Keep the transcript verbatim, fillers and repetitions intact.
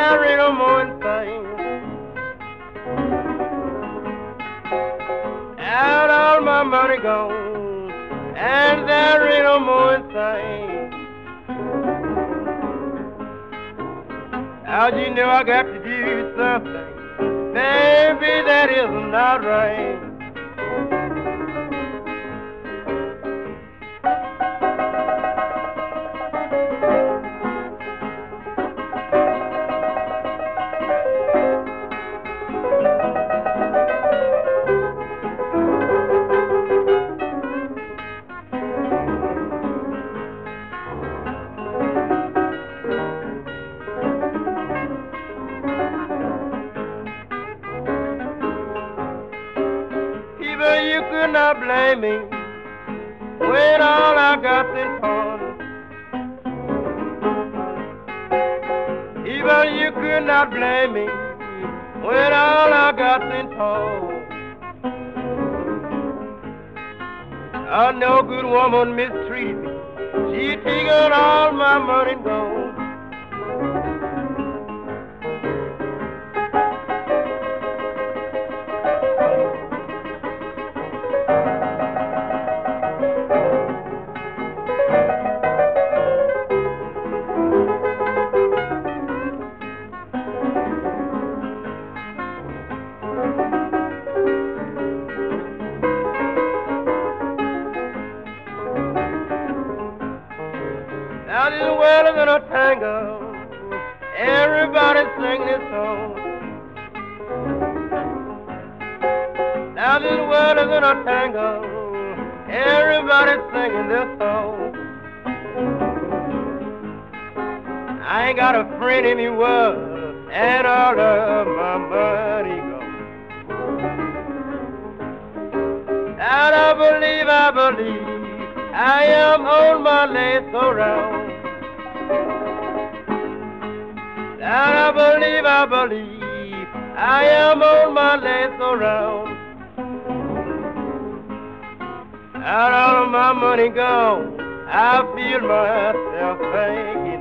there ain't no more thing. And all my money gone, and there ain't no more thing. How'd you know I got to do something? Baby, that is not right. People, you could not blame me when all I got's in pawn. Even you could not blame me when all I got's in pawn. A no good woman mistreated me. She taken all my money and gone. Now this world is in a tangle, everybody sing this song. Now this world is in a tangle, everybody singing this song. I ain't got a friend in the world, and all of my money gone. And I believe, I believe, I am on my last around. And I believe, I believe, I am on my last around. And all of my money gone, I feel myself thinking